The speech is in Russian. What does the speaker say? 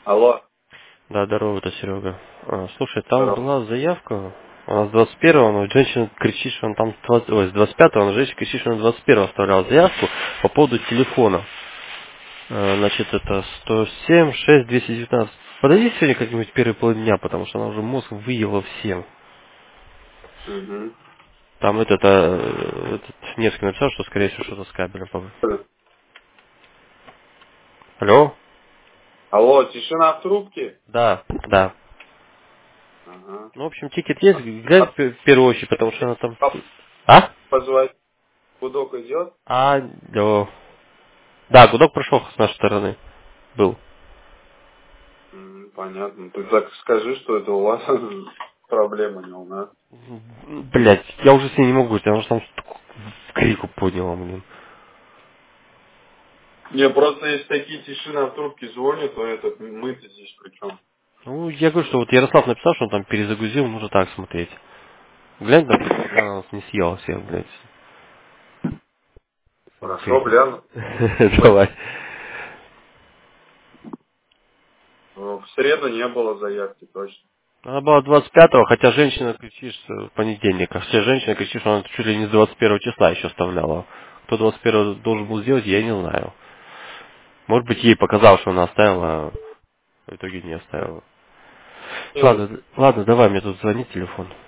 Алло, Да, здорово, это Серега. Слушай, там здорово. была заявка, она с 21-го, но женщина кричит, что он там с 25-го, но женщина кричит, что он 21-го оставлял заявку по поводу телефона. Значит, это 107 6 219. Подойди сегодня как-нибудь первый полдня, потому что она уже мозг выела всем. Угу. Там этот Невский написал, что скорее всего что-то с кабелем. Алло? Алло, тишина в трубке? Да, да. Ага. Ну, в общем, тикет есть, глянь в первую очередь, потому что она там... А? Позвать. Гудок идет? Алло. Да, гудок прошел с нашей стороны. Был. Понятно. Ты так скажи, что это у вас проблема, не у нас. Блять, я уже с ней не могу говорить, она же там крику подняла, блин. Не, просто если такие тишина в трубке звонят, то это мы-то здесь при чем? Ну, я говорю, что вот Ярослав написал, что он там перезагрузил, нужно так смотреть. Глянь там, пока она нас не съела всех, блядь. Там Хорошо, крику. гляну. Давай. В среду не было заявки, точно. Она была 25-го, хотя женщина кричит, что в понедельник. А все женщины кричат, что она чуть ли не с 21 числа еще оставляла. Кто 21 должен был сделать, я не знаю. Может быть, ей показалось, что она оставила, а в итоге не оставила. Нет, Ладно, ладно, давай, мне тут звонит телефон.